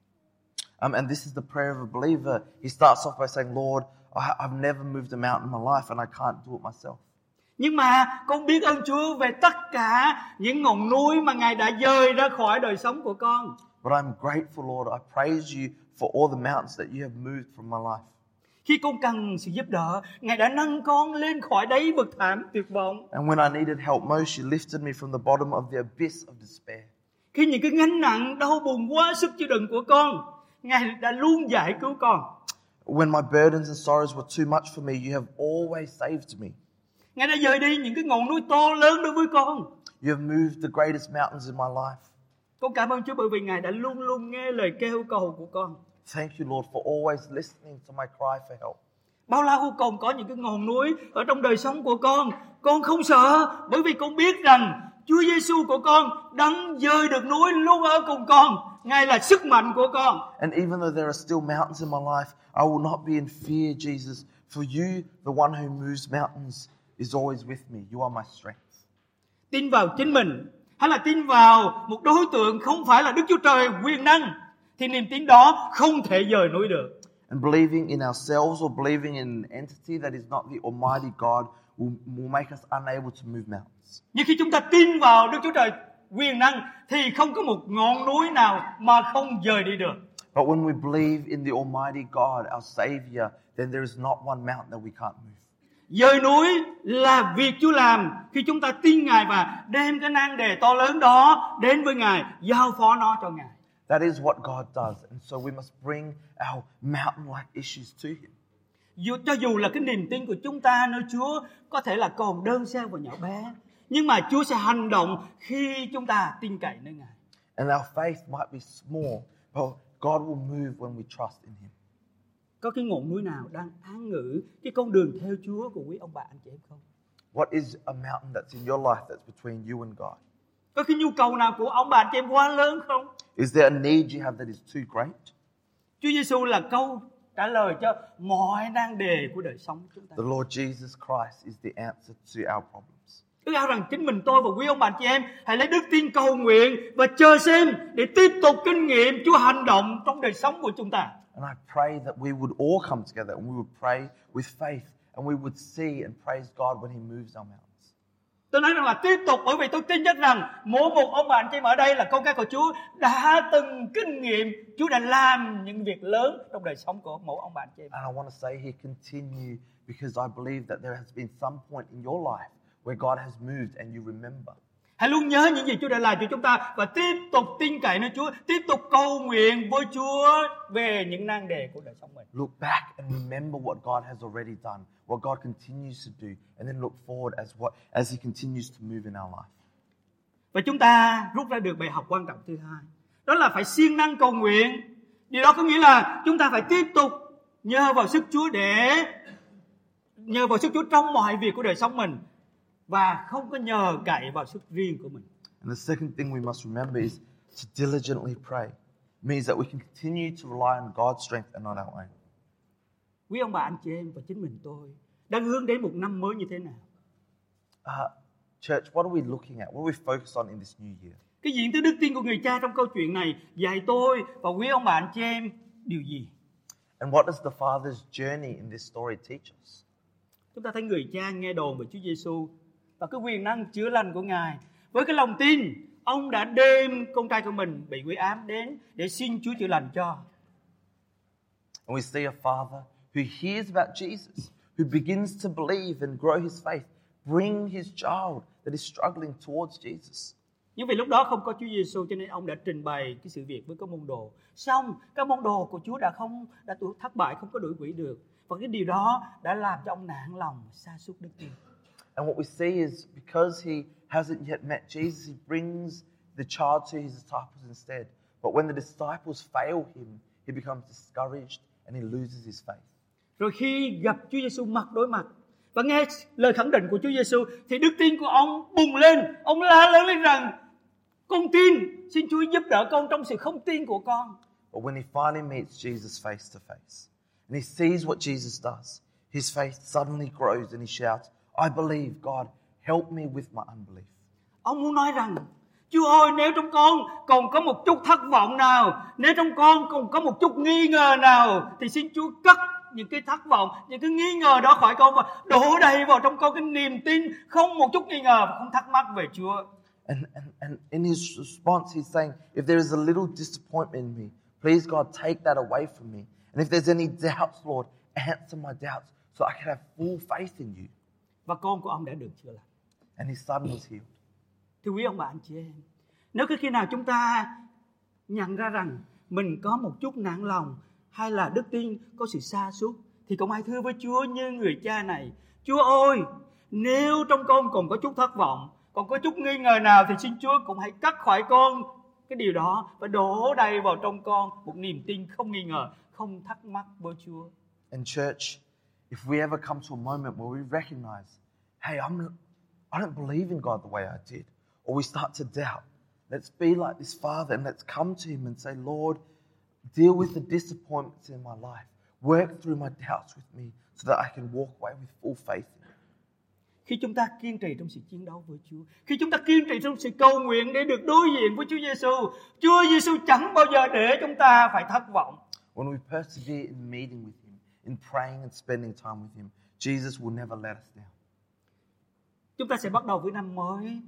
And this is the prayer of a believer. He starts off by saying, Lord, I've never moved a mountain in my life and I can't do it myself. Nhưng mà con biết ơn Chúa về tất cả những ngọn núi mà Ngài đã dời ra khỏi đời sống của con. But I'm grateful, Lord. I praise you for all the mountains that you have moved from my life. Khi con cần sự giúp đỡ, Ngài đã nâng con lên khỏi đáy vực thẳm tuyệt vọng. And when I needed help most, you lifted me from the bottom of the abyss of despair. Khi những cái gánh nặng đau buồn quá sức chịu đựng của con, Ngài đã luôn giải cứu con. When my burdens and sorrows were too much for me, you have always saved me. Ngài đã dời đi những cái ngọn núi to lớn đối với con. You have moved the greatest mountains in my life. Con cảm ơn Chúa bởi vì Ngài đã luôn luôn nghe lời kêu cầu của con. Thank you, Lord, for always listening to my cry for help. Bao lâu còn có những cái ngọn núi ở trong đời sống của con không sợ bởi vì con biết rằng Chúa Giêsu của con đấng dời được núi luôn ở cùng con. Ngài là sức mạnh của con. And even though there are still mountains in my life, I will not be in fear, Jesus. For you, the one who moves mountains, is always with me. You are my strength. Tin vào chính mình hay là tin vào một đối tượng không phải là Đức Chúa Trời quyền năng thì niềm tin đó không thể dời núi được. And believing in ourselves or believing in an entity that is not the Almighty God will make us unable to move mountains. Nhưng khi chúng ta tin vào Đức Chúa Trời quyền năng thì không có một ngọn núi nào mà không dời đi được. But when we believe in the Almighty God, our Savior, then there is not one mountain that we can't move. Dời núi là việc Chúa làm khi chúng ta tin Ngài và đem cái nan đề to lớn đó đến với Ngài, giao phó nó cho Ngài. That is what God does. And so we must bring our mountain-like issues to Him. Cho dù là cái niềm tin của chúng ta nơi Chúa có thể là còn đơn sơ và nhỏ bé, nhưng mà Chúa sẽ hành động khi chúng ta tin cậy nơi Ngài. And our faith might be small, but God will move when we trust in Him. Có cái ngọn núi nào đang án ngữ cái con đường theo Chúa của quý ông bà anh chị em không? What is a mountain that's in your life that's between you and God? Có cái nhu cầu nào của ông bà anh chị em quá lớn không? Is there a need you have that is too great? Chúa Giêsu là câu trả lời cho mọi nan đề của đời sống chúng ta. The Lord Jesus Christ is the answer to our problems. Ước ao rằng chính mình tôi và quý ông bà anh chị em hãy lấy đức tin cầu nguyện và chờ xem để tiếp tục kinh nghiệm Chúa hành động trong đời sống của chúng ta. And I pray that we would all come together and we would pray with faith and we would see and praise God when He moves our mountains. Tôi nói rằng là tiếp tục, bởi vì tôi tin chắc rằng mỗi một ông bà anh chị em ở đây là con cái của Chúa đã từng kinh nghiệm, Chúa đã làm những việc lớn trong đời sống của mỗi ông bà anh chị em. And I want to say here, continue, because I believe that there has been some point in your life where God has moved and you remember. Hãy luôn nhớ những gì Chúa đã làm cho chúng ta và tiếp tục tin cậy nơi Chúa, tiếp tục cầu nguyện với Chúa về những nan đề của đời sống mình. Look back and remember what God has already done, what God continues to do, and then look forward as He continues to move in our life. Và chúng ta rút ra được bài học quan trọng thứ hai, đó là phải siêng năng cầu nguyện. Điều đó có nghĩa là chúng ta phải tiếp tục nhờ vào sức Chúa trong mọi việc của đời sống mình, và không có nhờ cậy vào sức riêng của mình. And the second thing we must remember is to diligently pray. It means that we can continue to rely on God's strength and not our own. Quý ông bà anh chị em và chính mình tôi đang hướng đến một năm mới như thế nào? Church, what are we looking at? What are we focused on in this new year? Cái diện tích đức tin của người cha trong câu chuyện này dạy tôi và quý ông bà anh chị em điều gì? And what does the Father's journey in this story teach us? Chúng ta thấy người cha nghe đồn về Chúa Giêsu và cái quyền năng chữa lành của Ngài. Với cái lòng tin, ông đã đem con trai của mình bị quỷ ám đến để xin Chúa chữa lành cho. And we see a father who hears about Jesus, who begins to believe and grow his faith, bring his child that is struggling towards Jesus. Nhưng vì lúc đó không có Chúa Giêsu cho nên ông đã trình bày cái sự việc với các môn đồ. Xong các môn đồ của Chúa đã thất bại, không có đuổi quỷ được. Và cái điều đó đã làm cho ông nản lòng, sa sút đức tin. And what we see is because he hasn't yet met Jesus, he brings the child to his disciples instead. But when the disciples fail him, he becomes discouraged and he loses his faith. Rồi khi gặp Chúa Giêsu mặt đối mặt và nghe lời khẳng định của Chúa Giêsu thì đức tin của ông bùng lên. Ông la lớn lên rằng: con tin, xin Chúa giúp đỡ con trong sự không tin của con. But when he finally meets Jesus face to face and he sees what Jesus does, his faith suddenly grows and he shouts, I believe, God, help me with my unbelief. Ông muốn nói rằng: Chúa ơi, nếu trong con còn có một chút thất vọng nào, nếu trong con còn có một chút nghi ngờ nào, thì xin Chúa cất những cái thất vọng, những cái nghi ngờ đó khỏi con và đổ đầy vào trong con cái niềm tin, không một chút nghi ngờ và không thắc mắc về Chúa. And in his response, he's saying, if there is a little disappointment in me, please God, take that away from me. And if there's any doubts, Lord, answer my doubts so I can have full faith in you. Và con của ông đã được chữa lành. And his son was healed. Thưa quý ông bà anh chị em, nếu khi nào chúng ta nhận ra rằng mình có một chút nản lòng hay là đức tin có sự sa sút, thì cũng hãy thưa với Chúa như người cha này: Chúa ơi, nếu trong con còn có chút thất vọng, còn có chút nghi ngờ nào, thì xin Chúa cũng hãy cắt khỏi con cái điều đó và đổ đầy vào trong con một niềm tin không nghi ngờ, không thắc mắc với Chúa. And church, if we ever come to a moment where we recognize, hey, I don't believe in God the way I did, or we start to doubt, let's be like this father and let's come to him and say, Lord, deal with the disappointments in my life. Work through my doubts with me so that I can walk away with full faith in you. Khi chúng ta kiên trì trong sự chiến đấu với Chúa, khi chúng ta kiên trì trong sự cầu nguyện để được đối diện với Chúa Giêsu, Chúa Giêsu chẳng bao giờ để chúng ta phải thất vọng. When we persevere in meeting with him, in praying and spending time with him, Jesus will never let us down. Chúng ta sẽ bắt đầu với năm mới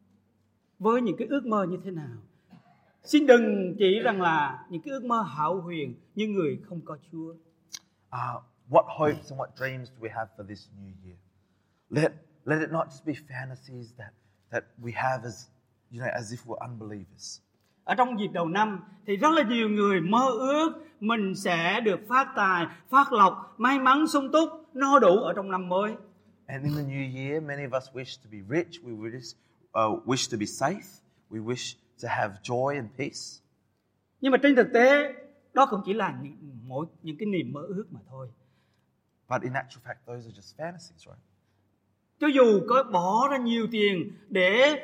với những cái ước mơ như thế nào? Xin đừng chỉ rằng là những cái ước mơ hão huyền như người không có Chúa. What hopes and what dreams do we have for this new year? Let it not just be fantasies that we have as if we're unbelievers. Ở trong dịp đầu năm thì rất là nhiều người mơ ước mình sẽ được phát tài, phát lộc, may mắn sung túc, no đủ ở trong năm mới. And in the new year, many of us wish to be rich. We wish to be safe. We wish to have joy and peace. Nhưng mà trên thực tế đó cũng chỉ là những cái niềm mơ ước mà thôi. But in actual fact, those are just fantasies, right? Cho dù có bỏ ra nhiều tiền để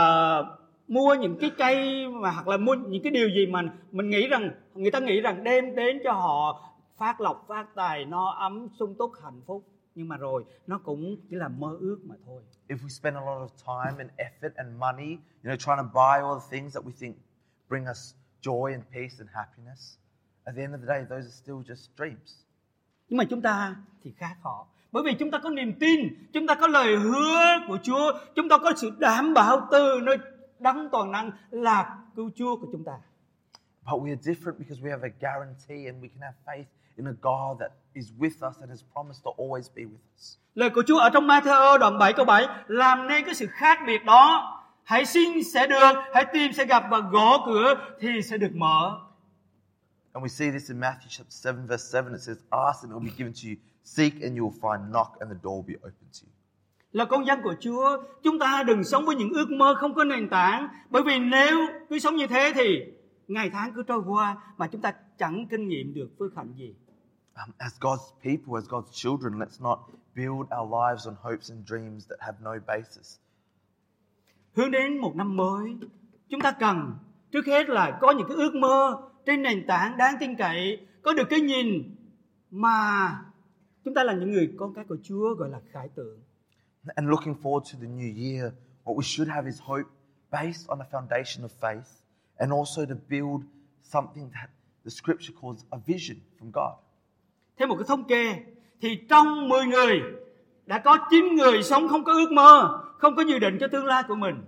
mua những cái cây mà hoặc là mua những cái điều gì mà mình nghĩ rằng người ta nghĩ rằng đem đến cho họ phát lộc, phát tài, no ấm, sung túc, hạnh phúc, nhưng mà rồi nó cũng chỉ là mơ ước mà thôi. If we spend a lot of time and effort and money, trying to buy all the things that we think bring us joy and peace and happiness, at the end of the day, those are still just dreams. Nhưng mà chúng ta thì khác họ. Bởi vì chúng ta có niềm tin, chúng ta có lời hứa của Chúa, chúng ta có sự đảm bảo từ nơi Đấng toàn năng là cứu Chúa của chúng ta. But we are different because we have a guarantee and we can have faith in a God that is with us and has promised to always be with us. Lời của Chúa ở trong Ma-thi-ơ đoạn 7 câu 7 làm nên cái sự khác biệt đó. Hãy xin sẽ được, hãy tìm sẽ gặp và gõ cửa thì sẽ được mở. And we see this in Matthew chapter 7 verse 7. It says, ask and it will be given to you. Seek and you will find. Knock and the door will be open to you. Là con dân của Chúa, chúng ta đừng sống với những ước mơ không có nền tảng. Bởi vì nếu cứ sống như thế thì ngày tháng cứ trôi qua mà chúng ta chẳng kinh nghiệm được phước hạnh gì. As God's people, as God's children, let's not build our lives on hopes and dreams that have no basis. Hướng đến một năm mới, chúng ta cần trước hết là có những cái ước mơ trên nền tảng đáng tin cậy, có được cái nhìn mà chúng ta là những người con cái của Chúa gọi là khải tượng. And looking forward to the new year, what we should have is hope based on a foundation of faith and also to build something that the scripture calls a vision from God. Theo một cái thống kê thì trong 10 người đã có 9 người sống không có ước mơ, không có dự định cho tương lai của mình.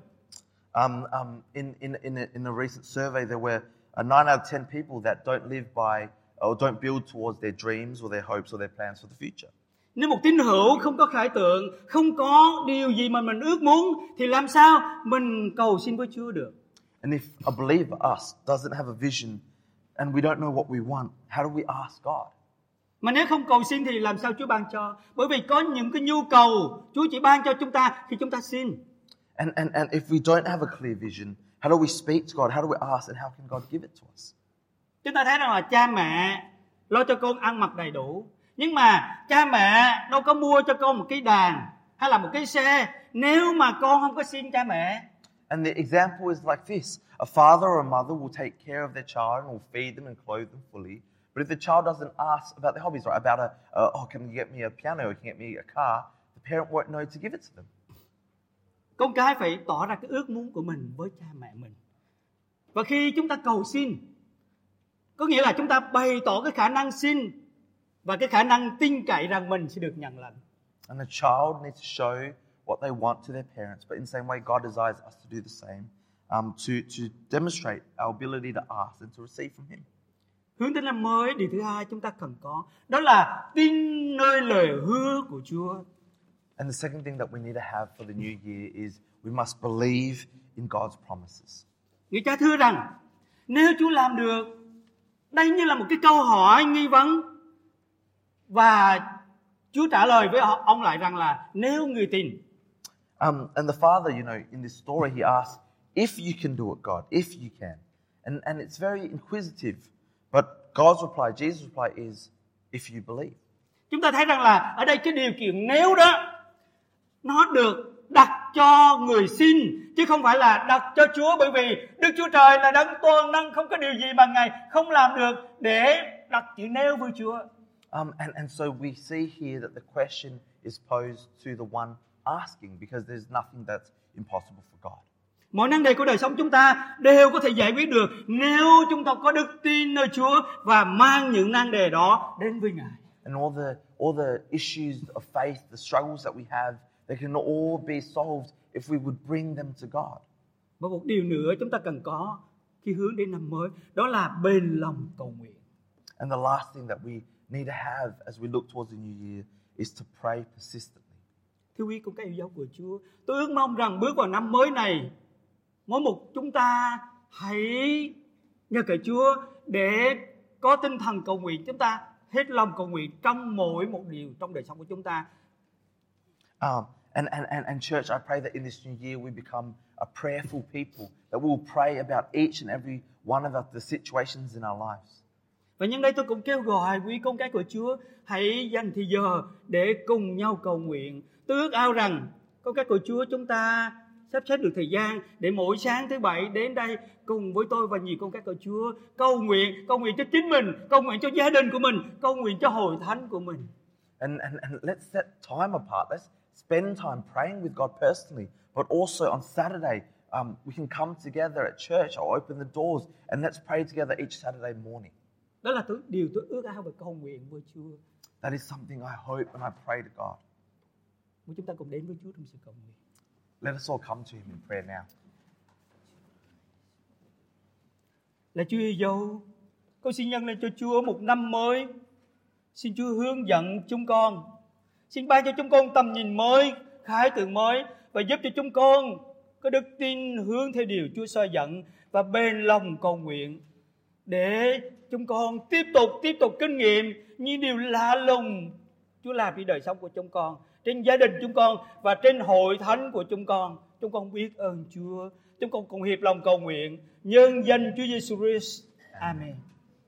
In a recent survey, there were 9 out of 10 people that don't live by or don't build towards their dreams or their hopes or their plans for the future. Nếu một tín hữu không có khải tượng, không có điều gì mà mình ước muốn thì làm sao mình cầu xin với Chúa được? And if a believer, us, doesn't have a vision and we don't know what we want, how do we ask God? Mà nếu không cầu xin thì làm sao Chúa ban cho? Bởi vì có những cái nhu cầu Chúa chỉ ban cho chúng ta khi chúng ta xin. And if we don't have a clear vision, how do we speak to God? How do we ask and how can God give it to us? Chúng ta thấy rằng là cha mẹ lo cho con ăn mặc đầy đủ. Nhưng mà cha mẹ đâu có mua cho con một cái đàn hay là một cái xe nếu mà con không có xin cha mẹ. And the example is like this. A father or a mother will take care of their child and will feed them and clothe them fully. But if the child doesn't ask about their hobbies, right? About can you get me a piano or can you get me a car? The parent won't know to give it to them. Con cái phải tỏ ra cái ước muốn của mình với cha mẹ mình. Và khi chúng ta cầu xin, có nghĩa là chúng ta bày tỏ cái khả năng xin và cái khả năng tin cậy rằng mình sẽ được nhận lãnh. And the child needs to show what they want to their parents, but in the same way, God desires us to do the same, to demonstrate our ability to ask and to receive from Him. Hướng tới năm mới, điều thứ hai chúng ta cần có, đó là tin nơi lời hứa của Chúa. And the second thing that we need to have for the new year is we must believe in God's promises. Người cha thưa rằng, nếu Chúa làm được, đây như là một cái câu hỏi nghi vấn. Và Chúa trả lời với ông lại rằng là nếu người tin. And the father, in this story, he asked, if you can do it, God, if you can. And it's very inquisitive. But God's reply, Jesus' reply is, if you believe. Chúng ta thấy rằng là ở đây cái điều kiện nếu đó, nó được đặt cho người xin, chứ không phải là đặt cho Chúa. Bởi vì Đức Chúa Trời là đấng toàn năng, không có điều gì mà Ngài không làm được để đặt chữ nếu với Chúa. And so we see here that the question is posed to the one asking because there's nothing that's impossible for God. Mọi vấn đề của đời sống chúng ta đều có thể giải quyết được nếu chúng ta có đức tin nơi Chúa và mang những nan đề đó đến với Ngài. And all the issues of faith, the struggles that we have, they can all be solved if we would bring them to God. Và một điều nữa chúng ta cần có khi hướng đến năm mới, đó là bền lòng cầu nguyện. And the last thing that we need to have as we look towards the new year is to pray persistently. Thưa quý con cái yêu dấu của Chúa, tôi ước mong rằng bước vào năm mới này, mỗi một chúng ta hãy nhờ cậy Chúa để có tinh thần cầu nguyện. Chúng ta hết lòng cầu nguyện trong mỗi một điều trong đời sống của chúng ta. And church, I pray that in this new year we become a prayerful people, that we will pray about each and every one of the situations in our lives. Và nhân đây tôi cũng kêu gọi quý con cái của Chúa hãy dành thời giờ để cùng nhau cầu nguyện. Tôi ước ao rằng con cái của Chúa chúng ta sắp xếp được thời gian để mỗi sáng thứ Bảy đến đây cùng với tôi và nhiều con cái của Chúa cầu nguyện cho chính mình, cầu nguyện cho gia đình của mình, cầu nguyện cho hội thánh của mình. And let's set time apart. Let's spend time praying with God personally, but also on Saturday we can come together at church or open the doors and let's pray together each Saturday morning. Đó là điều tôi ước ao về cầu nguyện với Chúa. That is something I hope and I pray to God. Muốn chúng ta cùng đến với Chúa trong sự cầu nguyện. Let us all come to Him in prayer now. Là Chúa yêu dấu, con xin nhân lên cho Chúa một năm mới. Xin Chúa hướng dẫn chúng con. Xin ban cho chúng con tầm nhìn mới, khải tượng mới và giúp cho chúng con có đức tin hướng theo điều Chúa soi dẫn và bền lòng cầu nguyện, để chúng con tiếp tục kinh nghiệm những điều lạ lùng Chúa làm trên đời sống của chúng con, trên gia đình chúng con và trên hội thánh của chúng con. Chúng con biết ơn Chúa. Chúng con cùng hiệp lòng cầu nguyện nhân danh Chúa Giêsu Christ. Amen.